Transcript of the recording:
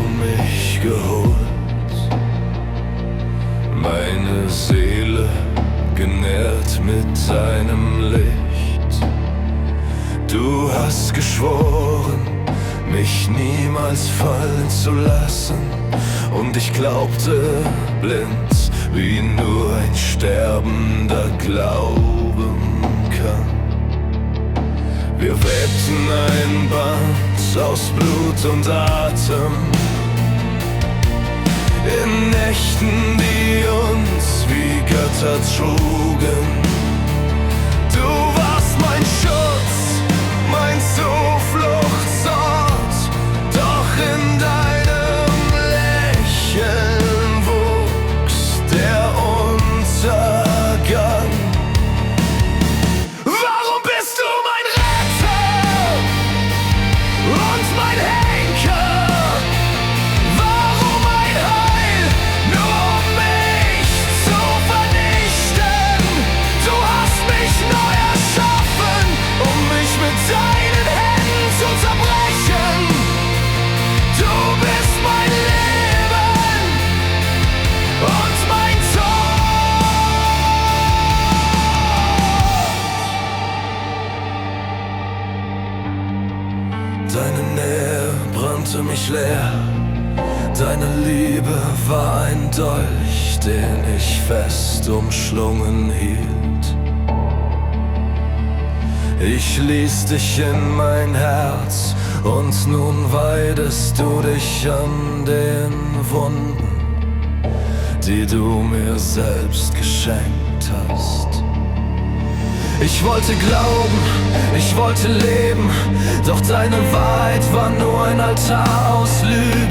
mich geholt, meine Seele genährt mit deinem Licht. Du hast geschworen, mich niemals fallen zu lassen, und ich glaubte blind, wie nur ein Sterbender glauben kann. Wir webten ein Band aus Blut und Atem, in Nächten, die uns wie Götter trugen. Du warst mein Schutz, mein Zufluchtsort, doch in deinem Lächeln wuchs der Untergang. Warum bist du mein Retter und mein Henker? Warum ein Heil, nur um mich zu vernichten? Du hast mich neu erschaffen, um mich mit deinen Händen zu zerbrechen. Du bist mein Leben und mein Tod. Deine Nähe brannte mich leer, deine Liebe war ein Dolch, den ich fest umschlungen hielt. Ich ließ dich in mein Herz, und nun weidest du dich an den Wunden, die du mir selbst geschenkt hast. Ich wollte glauben, ich wollte leben, doch deine Wahrheit war nur ein Altar aus Lügen.